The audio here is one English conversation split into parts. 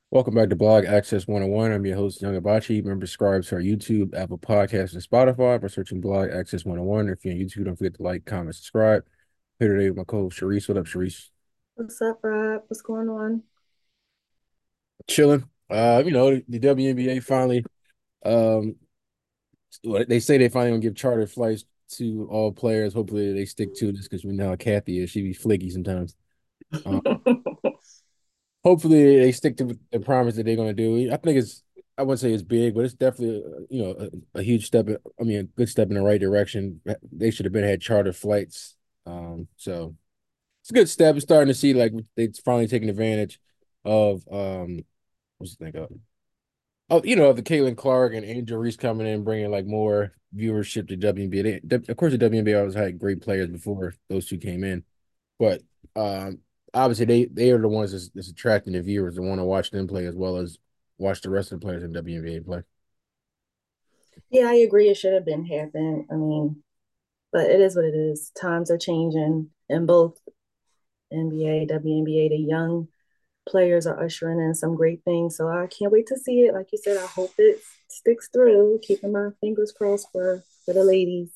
Welcome back to Blog Access 101. I'm your host, Young Abachi. Remember, subscribe to our YouTube, Apple Podcasts, and Spotify by searching Blog Access 101. If you're on YouTube, don't forget to like, comment, subscribe. Here today with my co-host, Sharice. What up, Sharice? What's up, Rob? What's going on? Chilling. The WNBA finally, um, they say they finally gonna give charter flights to all players. Hopefully they stick to this because we know how Kathy is. She be flaky sometimes. Um, Hopefully they stick to the promise that they're going to do. I wouldn't say it's big, but it's definitely a huge step. A good step in the right direction. They should have been had charter flights. So it's a good step. It's starting to see like they're finally taking advantage of what's the thing of the Caitlin Clark and Angel Reese coming in, bringing like more viewership to WNBA. Of course, the WNBA always had great players before those two came in, but um, obviously they are the ones that's attracting the viewers that want to watch them play as well as watch the rest of the players in WNBA play. Yeah, I agree. It should have been happened. I mean, but it is what it is. Times are changing in both NBA, WNBA. The young players are ushering in some great things. So I can't wait to see it. Like you said, I hope it sticks through. Keeping my fingers crossed for the ladies.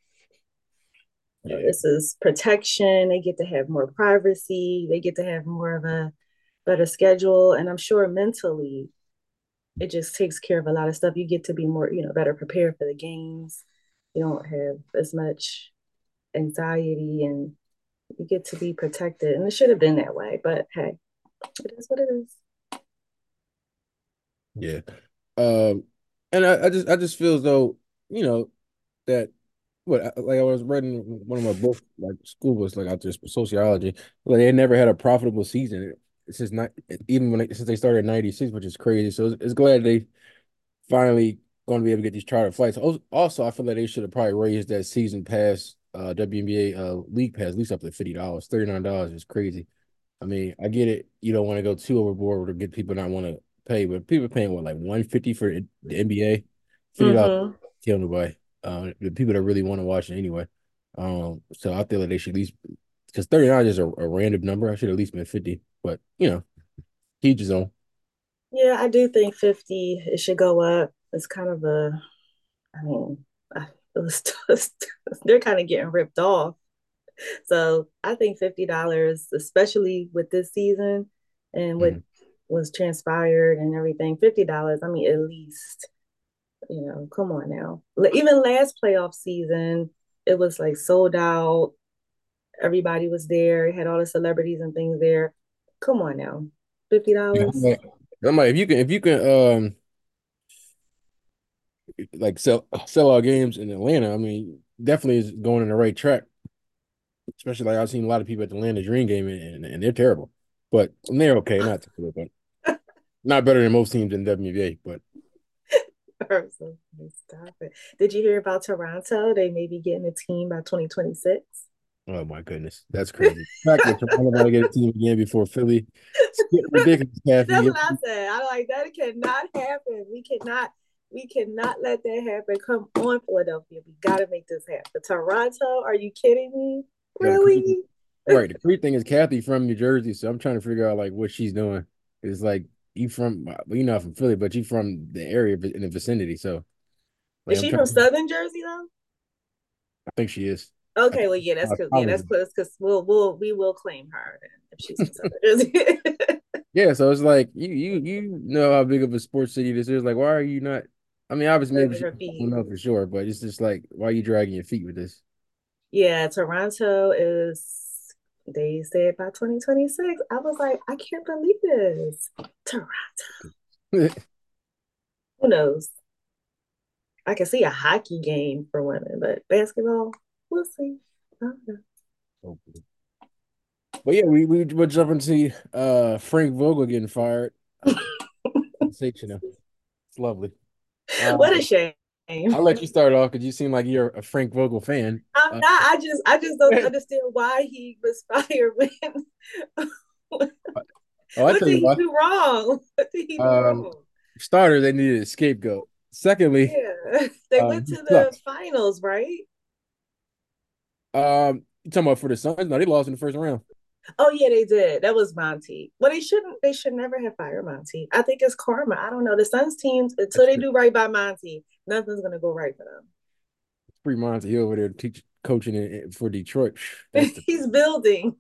Yeah, This is protection. They get to have more privacy. They get to have more of a better schedule. And I'm sure mentally it just takes care of a lot of stuff. You get to be more, better prepared for the games. You don't have as much anxiety and you get to be protected. And it should have been that way, but hey, it is what it is. yeah. Um, and I just feel as though you know that like I was reading one of my books, like school books, like out there sociology. Like they never had a profitable season since not even since they started in '96, which is crazy. So it's glad they finally going to be able to get these charter flights. Also, I feel like they should have probably raised that season pass, WNBA league pass, at least up to $50. $39 is crazy. I mean, I get it. You don't want to go too overboard to get people not want to pay, but people paying what like 150 for the NBA, $50 Mm-hmm. kill nobody. The people that really want to watch it anyway. So I feel like they should at least because 39 is a random number. I should at least been 50, but each his own. Yeah, I do think 50, it should go up. It's kind of I mean, it was just, they're kind of getting ripped off. So I think $50, especially with this season and what Mhm. was transpired and everything, $50. I mean, at least, come on now. Even last playoff season, it was like sold out. Everybody was there, had all the celebrities and things there. Come on now. Yeah, $50. I'm like, if you can like sell out games in Atlanta, I mean, definitely is going in the right track. Especially like I've seen a lot of people at the Atlanta Dream game and they're terrible, but they're okay, not terrible, but not better than most teams in WNBA. But So, stop it. Did you hear about Toronto? They may be getting a team by 2026. oh my goodness, that's crazy. The fact that Toronto about to get a team again before Philly, it's getting ridiculous, That's Kathy. what I said. I like that. Cannot happen. We cannot let that happen. Come on, Philadelphia. We gotta make this happen. Toronto, are you kidding me? The crazy, Really? right? The crazy thing is Kathy from New Jersey, so I'm trying to figure out like what she's doing. It's like you from, well, you're not from Philly, but you from the area in the vicinity. So like Is I'm she trying. from Southern Jersey though? I think she is. I Okay, think well, yeah, that's cause yeah, that's probably. close because we will claim her then if she's from Southern Jersey. Yeah, so it's like you know how big of a sports city this is. Like, why are you not? I mean, obviously, maybe Dragging she her don't feet. know for sure, but it's just like, why are you dragging your feet with this? Yeah, Toronto is, they said by 2026. I was like, I can't believe this. Toronto. Who knows? I can see a hockey game for women, but basketball, we'll see. I don't know. But yeah, we were jumping to Frank Vogel getting fired. Sensational. It's lovely. What a Um, shame. I'll let you start off because you seem like you're a Frank Vogel fan. I'm not. I just don't understand why he was fired when Oh, I what tell did you he what. do wrong? What did he do Um, wrong? Starter, they needed a scapegoat. Secondly, Yeah. They went he to the sucks. finals, right? You talking about for the Suns? No, they lost in the first round. Oh yeah, they did. That was Monty. Well, they shouldn't. They should never have fired Monty. I think it's karma. I don't know. The Suns teams until That's they true. do right by Monty, nothing's gonna go right for Free Monty over there teach coaching for Detroit. them. That's the He's building.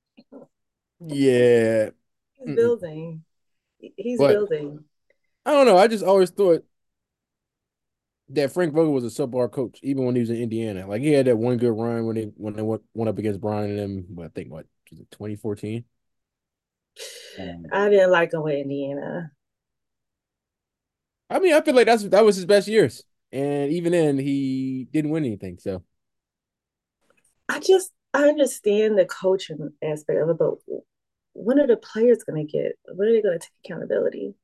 yeah. He's Mm-mm. building. He's But building. I don't know. I just always thought that Frank Vogel was a subpar coach, even when he was in Indiana. Like he had that one good run when they went up against Brian and them. But I think what was it 2014? I didn't like him with Indiana. I mean, I feel like that was his best years, and even then, he didn't win anything. So I understand the coaching aspect of it, but when are the players gonna get? When are they gonna take accountability?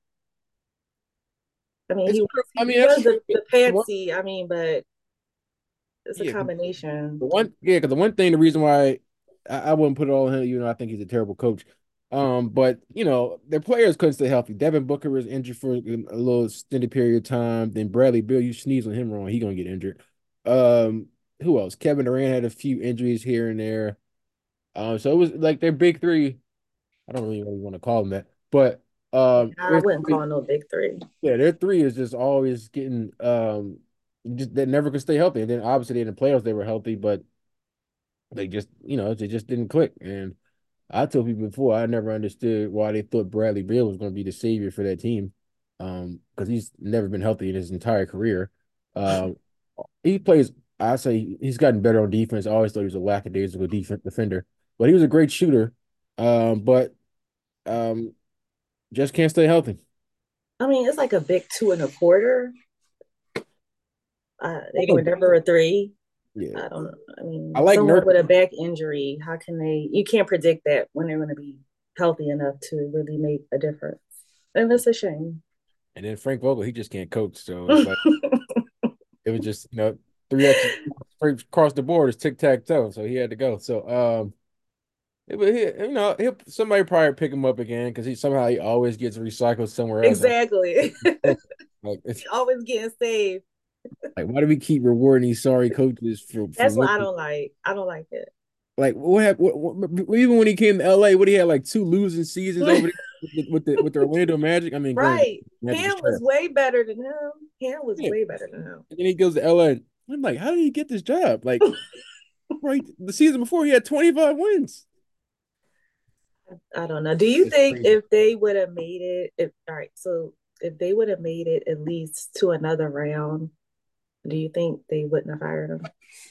I mean, it's true. I he mean, that's was true. the The one, patsy. I mean, but it's a yeah, combination. because the one thing, the reason why I wouldn't put it all on him, I think he's a terrible coach. But their players couldn't stay healthy. Devin Booker was injured for a little extended period of time. Then Bradley Beal, you sneeze on him wrong, he gonna get injured. Um, who else? Kevin Durant had a few injuries here and there. So it was like their big three. I don't really want to call them that, but Yeah, I their wouldn't three, call no big three. yeah, their three is just always getting just they never could stay healthy. And then obviously in the playoffs they were healthy, but they just didn't click. And I told people before I never understood why they thought Bradley Beal was going to be the savior for that team, because he's never been healthy in his entire career. Um, he plays. I say he's gotten better on defense. I always thought he was a lackadaisical defense defender, but he was a great shooter. But um, just can't stay healthy. I mean, it's like a big two and a quarter. I They were think, never a three. yeah, I don't know. I I mean, like someone Nurk, with a back injury, how can they? You can't predict that when they're going to be healthy enough to really make a difference. And it's a shame. and then Frank Vogel. He just can't coach, so it's like it was just 3X across the board is tic tac toe, so he had to go. So he'll somebody probably pick him up again because he always gets recycled somewhere else. Exactly. Like it's Always getting saved. like why do we keep rewarding these sorry coaches for That's what I winning? don't like. I don't like it. Like what happened? Even when he came to LA, what he had like two losing seasons over there with the Orlando Magic. I mean, granted, Right. Magic is Cam trash. was way better than him. Cam was Yeah, way better than him. and then he goes to LA. I'm like, how did he get this job? Like, right, the season before he had 25 wins. I don't know. Do you It's think crazy. if they would have made it, if all right, so if they would have made it at least to another round, do you think they wouldn't have fired him?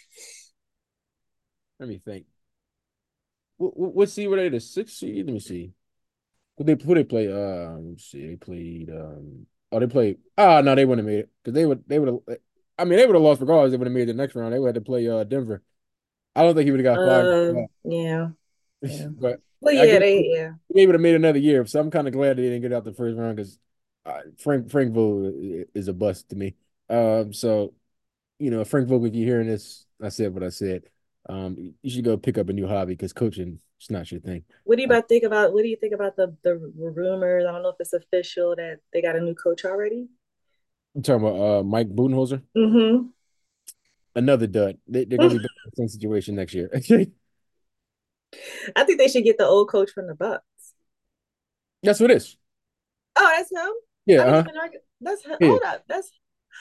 Let me think. What seed were they? The sixth seed? Let me see. Who they play? Let me see. They played. Oh, they played. Ah, no, they wouldn't have made it because they would have. I mean, they would have lost regardless. They would have made the next round. They would have to play Denver. I don't think he would have got fired. Yeah, yeah. But Well, I yeah, guess yeah. they would have made another year. So I'm kind of glad they didn't get out the first round because Frank Vogel is a bust to me. So Frank Vogel, if you're hearing this, I said what I said. You should go pick up a new hobby because coaching is not your thing. Uh, What do you think about the rumors? I don't know if it's official that they got a new coach already. I'm talking about Mike Budenholzer, Mm-hmm. another dud. They're gonna be back in the same situation next year. I think they should get the old coach from the Bucks. That's what it is. Oh, that's him. Yeah, I didn't uh-huh. even know. That's him. Yeah. Hold up. That's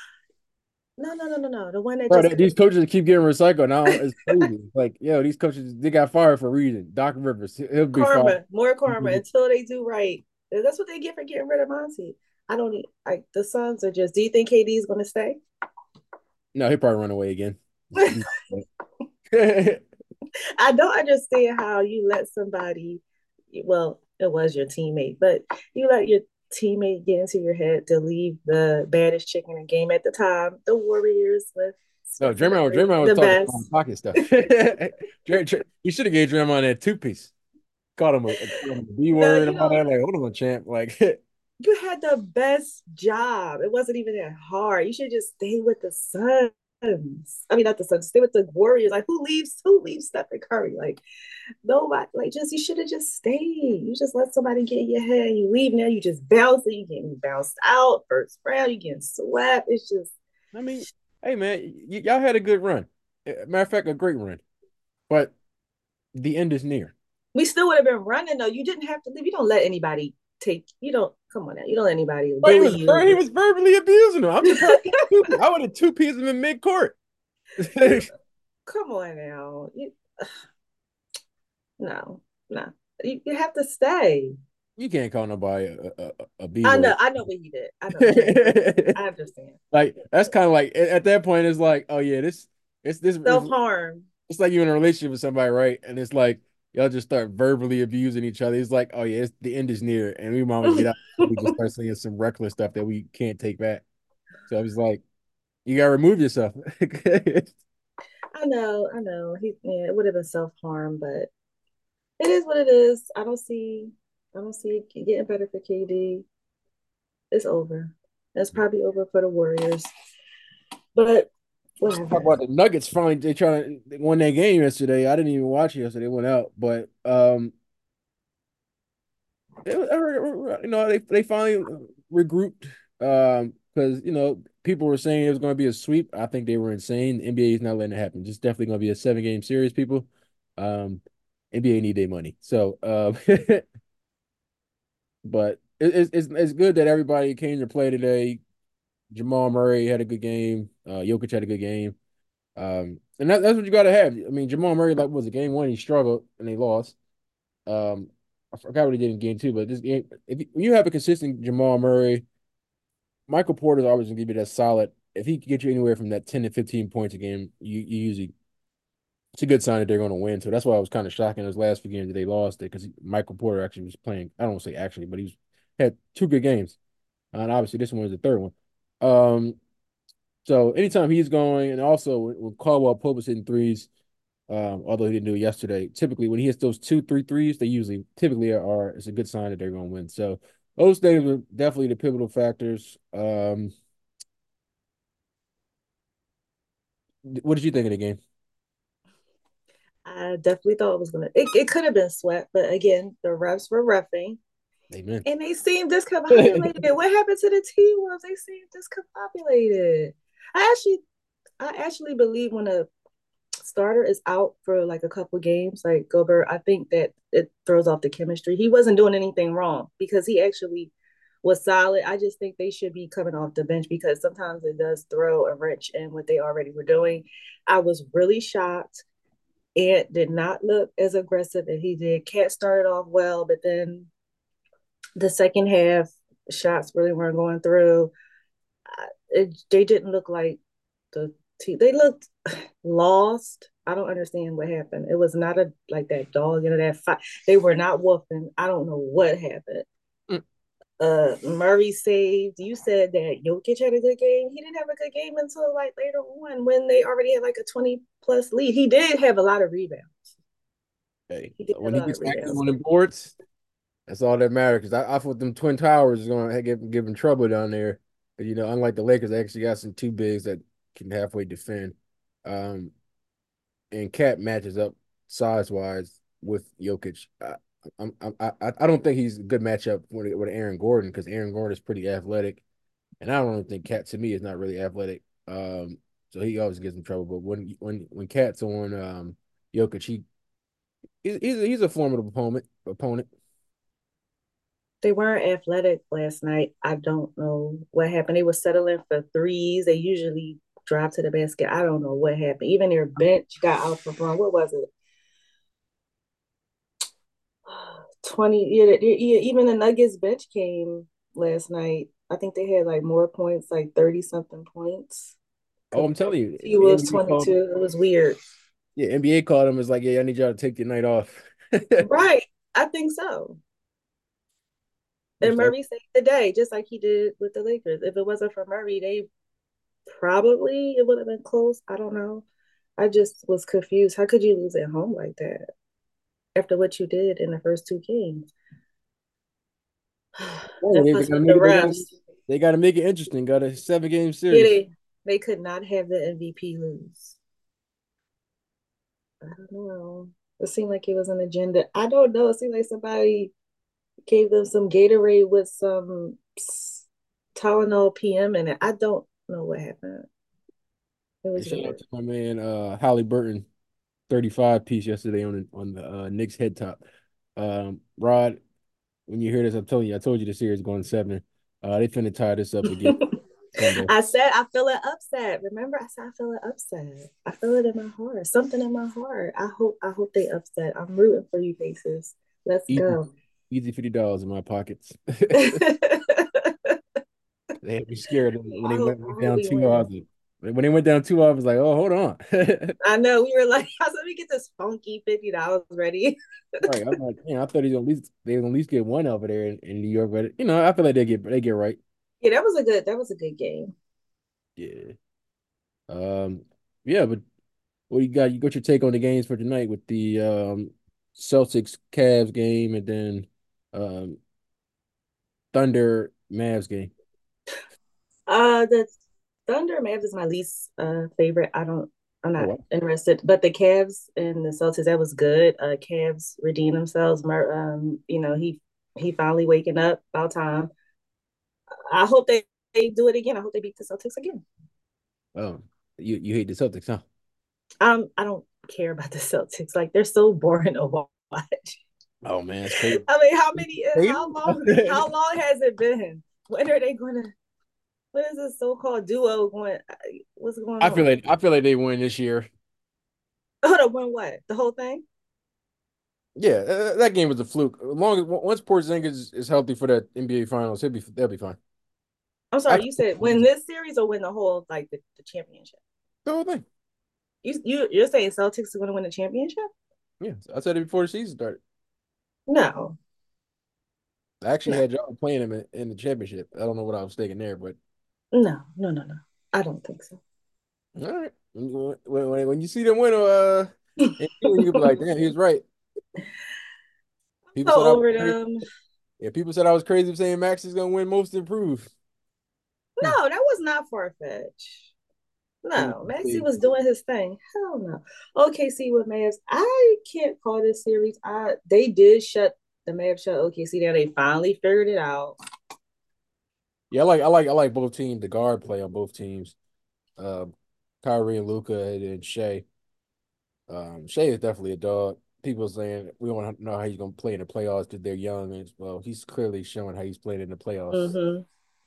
no. The one that Bro, just these coaches keep getting recycled now. It's crazy. Like, these coaches they got fired for a reason. Doc Rivers, he'll be fired. karma, more karma until they do right. That's what they get for getting rid of Monty. I don't need like the Suns are just. Do you think KD is going to stay? No, he'll probably run away again. I don't understand how you let somebody. Well, it was your teammate, but you let your teammate get into your head to leave the baddest chick in the game at the time, the Warriors with No, Stephen Draymond Curry, was the talking best. pocket stuff. He should have gave Draymond that two piece. Called him a B The word you and all know that. Like, hold on, champ. Like, you had the best job. It wasn't even that hard. You should just stay with the Suns. I mean, not the Suns. Stay with the Warriors. Like, who leaves? Who leaves Stephen Curry? Like, nobody. Like, just you should have just stayed. You just let somebody get in your head. And you leave now. You just bounce. You getting bounced out first round. You getting swept. It's just I mean, hey man, y'all had a good run. Matter of fact, a great run. But the end is near. We still would have been running though. You didn't have to leave. You don't let anybody take. You don't come on now. You don't let anybody But bully you. he was verbally abusing him. I'm surprised. I would have two pieces him in mid court. You come on now. No, no. You have to stay. You can't call nobody a I b-boy. know. I know what he did. I know what he did. I understand. Like that's kind of like at that point it's like, oh yeah, Self harm. it's like you're in a relationship with somebody, right? And it's like y'all just start verbally abusing each other. It's like, oh yeah, the end is near, and we might get out. We just start saying some reckless stuff that we can't take back. So I was like, you gotta remove yourself. I know. Yeah, it would have been self harm, but it is what it is. I don't see it getting better for KD. It's over. It's probably over for the Warriors, but Talk whatever. about the Nuggets. Finally, they won that game yesterday. I didn't even watch it yesterday. They went out, but they finally regrouped. Because people were saying it was going to be a sweep. I think they were insane. The NBA is not letting it happen. Just definitely going to be a 7 game series. People, um, NBA need their money. So, but it's good that everybody came to play today. Jamal Murray had a good game. Jokic had a good game. And that's what you got to have. I mean, Jamal Murray, like, was a game one, he struggled and they lost. Um, I forgot what he did in game two, but this game, if you have a consistent Jamal Murray, Michael Porter's always gonna give you that solid. If he can get you anywhere from that 10 to 15 points a game, you usually it's a good sign that they're going to win. So that's why I was kind of shocked in those last few games that they lost it because Michael Porter actually was playing. I don't want to say actually, but had two good games, and obviously this one was the third one. Um, so anytime he's going, and also when Caldwell Pope is hitting threes, although he didn't do it yesterday. Typically, when he hits those 2, 3 threes, they usually typically are. It's a good sign that they're going to win. So those things are definitely the pivotal factors. What did you think of the game? I definitely thought it was gonna. It could have been swept, but again, the refs were roughing, Amen. and they seemed discombobulated. What happened to the T Wolves? They seemed discombobulated. I actually, I actually believe when a starter is out for like a couple games, like Gobert, I think that it throws off the chemistry. He wasn't doing anything wrong because he actually was solid. I just think they should be coming off the bench because sometimes it does throw a wrench in what they already were doing. I was really shocked. Ant did not look as aggressive as he did. Cat started off well, but then the second half, shots really weren't going through. They didn't look like the team. They looked lost. I don't understand what happened. It was not a like that dog, that fight. They were not wolfing. I don't know what happened. Mm. Murray saved. You said that Jokic had a good game. He didn't have a good game until like later on when they already had like a 20 plus lead. He did have a lot of rebounds. Hey, He did have when a he lot of gets active rebounds. on the boards, that's all that matters. Because I thought them Twin Towers is going to give him trouble down there. But, unlike the Lakers, they actually got some two bigs that can halfway defend. Um, and Cat matches up size wise with Jokic. I don't think he's a good matchup with Aaron Gordon because Aaron Gordon is pretty athletic, and I don't really think Cat to me is not really athletic. So he always gives him trouble. But when Cat's on Jokic, he's a formidable opponent. They weren't athletic last night. I don't know what happened. They were settling for threes. They usually drive to the basket. I don't know what happened. Even their bench got outperformed. What was it? 20. Yeah, yeah, even the Nuggets bench came last night. I think they had like more points, like 30 something points Oh, I'm compared telling to you, T the Wolves NBA called. 22. It was weird. Yeah, NBA called him. It's like, yeah, I need y'all to take the night off. Right. I think so. And Which that Murray saved the day, just like he did with the Lakers. If it wasn't for Murray, they probably it would have been close. I don't know. I just was confused. How could you lose at home like that after what you did in the first two games? oh, That they must gotta be make the it. refs. They gotta make it interesting. Got a 7 game Yeah, series. they could not have the MVP lose. I don't know. It seemed like it was an agenda. I don't know. It seemed like somebody gave them some Gatorade with some Tylenol PM in it. I don't know what happened. It And was shout out weird. to my man Holly Burton, 35 piece yesterday on the Knicks head top. Rod, when you hear this, I'm telling you, I told you the series is going seven. They finna tie this up again Sunday. I said I feel an upset. Remember, I said I feel an upset. I feel it in my heart. Something in my heart. I hope they upset. I'm rooting for you, Pacers. Let's Easy, go. easy $50 in my pockets. I They had me scared when they hope went down we two. I win. was like, when they went down two, I was like, oh, hold on. I know we were like, I said, let me get this funky $50 ready. Right. I'm like, I thought they would at least get one over there in New York, but I feel like they get right. Yeah, that was a good game. Yeah. Um, yeah, but what you got? You got your take on the games for tonight with the Celtics Cavs game and then um Thunder Mavs game. The Thunder Mavs is my least favorite. I'm Oh, not wow. interested. But the Cavs and the Celtics, that was good. Cavs redeemed themselves. He finally waking up about time. I hope they do it again. I hope they beat the Celtics again. Oh, you hate the Celtics, huh? I don't care about the Celtics. Like they're so boring to watch. Oh man, it's crazy. I mean, how many? Hate How 'em? long? How long has it been? When are they gonna? What is this so-called duo going? What's going on? I feel like they win this year. Hold on, win what? The whole thing? Yeah, that game was a fluke. Long as once Porzingis is healthy for that NBA Finals, they'll be fine. I'm I sorry, you said win this series or win the whole like the championship? the whole thing. You're saying Celtics are going to win the championship? Yeah, I said it before the season started. No, I actually no, had y'all playing them in the championship. I don't know what I was thinking there, but no, no, no, no. I don't think so. all right. When you see them win, and you can be like, damn, he was right. People said So I was over crazy. them. Yeah, people said I was crazy for saying Max is gonna win Most Improved. Hmm. No, that was not far fetched. People No, Maxie say, was doing his thing. Hell no. OKC with Mavs. I can't call this series. They did shut the Mavs shut OKC down. They finally figured it out. yeah, I like both teams. The guard play on both teams. Um, Kyrie and Luca and Shea. Shea is definitely a dog. People saying we want to know how he's going to play in the playoffs because they're young. And well, he's clearly showing how he's played in the playoffs. Mm-hmm.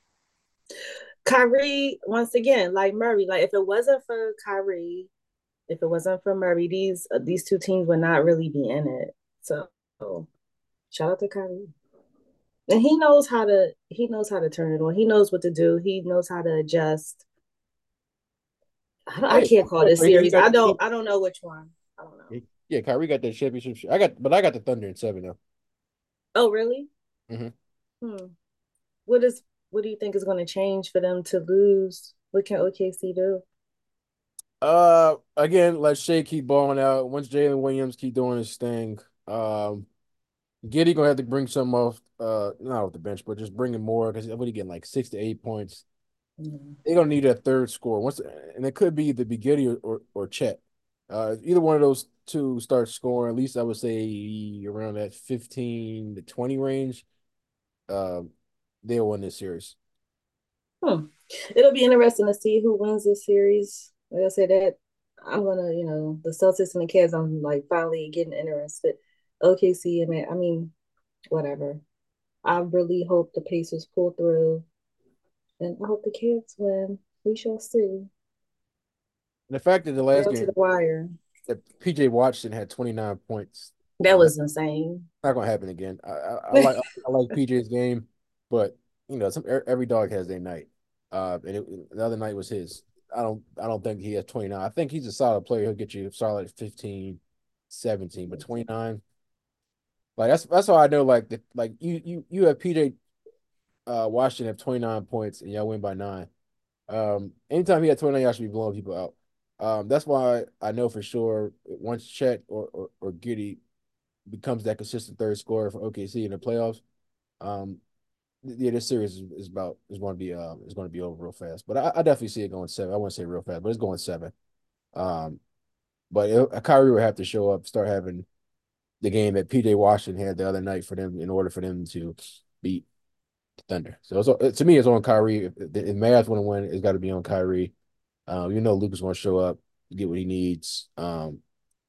Kyrie, once again, like Murray, like if it wasn't for Kyrie, if it wasn't for Murray, these two teams would not really be in it. So shout out to Kyrie. And he knows how to turn it on. He knows what to do. He knows how to adjust. I Hey, can't call this he series. got I the don't chip. I don't know which one. I don't know. Yeah, Kyrie got that championship. I got the Thunder in seven now. Oh, really? Hmm. Hmm. What is what do you think is going to change for them to lose? What can OKC do? Again, let Shea keep balling out. Once Jalen Williams keep doing his thing, Giddy gonna have to bring some off, not off the bench, but just bring him more because what he getting like 6 to 8 points. Mm. They're gonna need a third score once, and it could be the Giddy or Chet. Either one of those two starts scoring. At least I would say around that 15 to 20 range. Uh, they'll win this series. Hmm. It'll be interesting to see who wins this series. Like I said, that I'm gonna, the Celtics and the Cavs. I'm like finally getting interested. OKC, I mean, whatever. I really hope the Pacers pull through, and I hope the Cavs win. We shall see. And the fact that the last Down to the game wire. that PJ Washington had 29 points, That that's was insane. not gonna happen again. I like PJ's game, but every dog has their night. The other night was his. I don't think he has 29. I think he's a solid player. He'll get you solid 15, 17, but 29. Like that's how I know like you have PJ Washington have 29 points and y'all win by 9. Anytime he had 29, y'all should be blowing people out. That's why I know for sure once Chet or Giddy becomes that consistent third scorer for OKC in the playoffs, um, yeah, this series is going to be over real fast. But I definitely see it going seven. I wouldn't say real fast, but it's going seven. Um, but Kyrie would have to show up, start having the game that PJ Washington had the other night for them in order for them to beat the Thunder. So to me, it's on Kyrie. If Mavs want to win, it's got to be on Kyrie. You know, Luka's going to show up, get what he needs.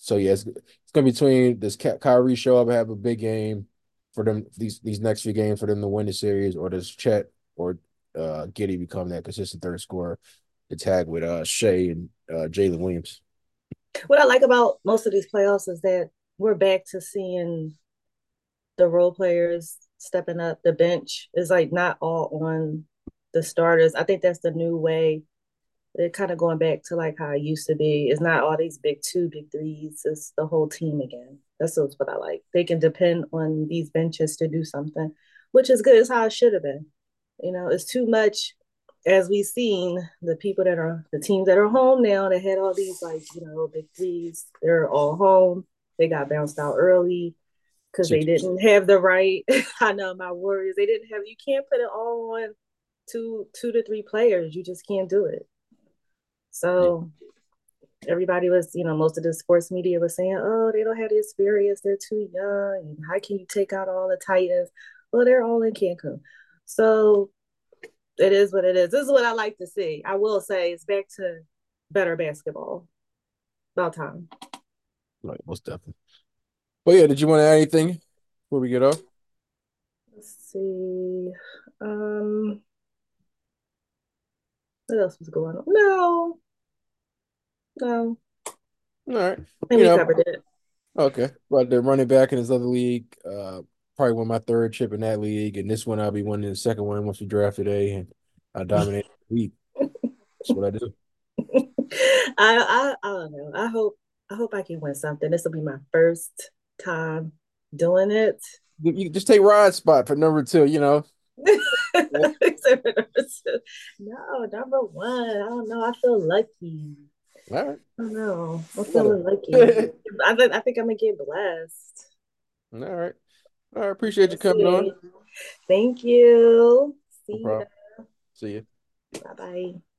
So yeah, it's gonna be between does Kyrie show up and have a big game for them these next few games for them to win the series, or does Chet or Giddey become that consistent third scorer to tag with Shea and Jalen Williams? What I like about most of these playoffs is that we're back to seeing the role players stepping up. The bench is like not all on the starters. I think that's the new way. They're kind of going back to like how it used to be. It's not all these big two, big threes. It's the whole team again. That's what I like. They can depend on these benches to do something, which is good. It's how it should have been. It's too much as we've seen the teams that are home now that had all these like, big threes, they're all home. They got bounced out early because they Sixers. didn't have the right. I know my Warriors, they didn't have, you can't put it all on two to three players. You just can't do it. Yeah. So everybody was, most of the sports media was saying, oh, they don't have the experience. They're too young. How can you take out all the Titans? Well, they're all in Cancun. So it is what it is. This is what I like to see. I will say it's back to better basketball. About time. Right, most definitely. But yeah, did you want to add anything before we get off? Let's see. Um, what else was going on? No, no. All right. I think we covered it. Okay. But the running back in his other league, probably won my third chip in that league, and this one I'll be winning the second one once we draft today, and I dominate the league. That's what I do. I don't know. I hope I can win something. This will be my first time doing it. You just take Rod's spot for number two, you know. No, number one. I don't know. I feel lucky. All right. I don't know. I'm Whatever. feeling lucky. I think I'm gonna get blessed. All right. All right. Appreciate you Let's coming see. on. Thank you. No See problem. ya. See you. Bye bye.